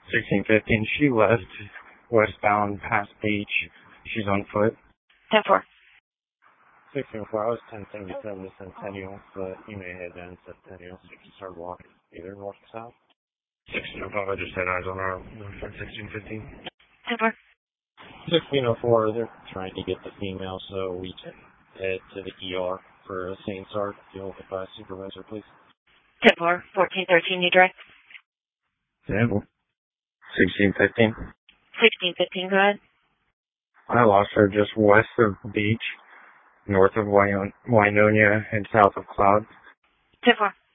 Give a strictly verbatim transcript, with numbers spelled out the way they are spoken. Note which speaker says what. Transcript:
Speaker 1: sixteen fifteen. She left westbound past beach. She's on foot.
Speaker 2: ten four.
Speaker 1: sixteen four. I was ten seventy-seven to Centennial, but you may head down to Centennial so you can start walking either north or south. sixteen oh five. I just had eyes on our sixteen fifteen.
Speaker 2: ten four.
Speaker 1: sixteen oh four. They're trying to get the female, so we can head to the E R for a scene start. Deal with the supervisor, please.
Speaker 2: ten four. fourteen thirteen. You direct.
Speaker 1: Example. sixteen fifteen.
Speaker 2: sixteen fifteen. Go ahead.
Speaker 1: I lost her just west of the beach, north of Wyon- Wynonia, and south of Cloud.
Speaker 2: ten four.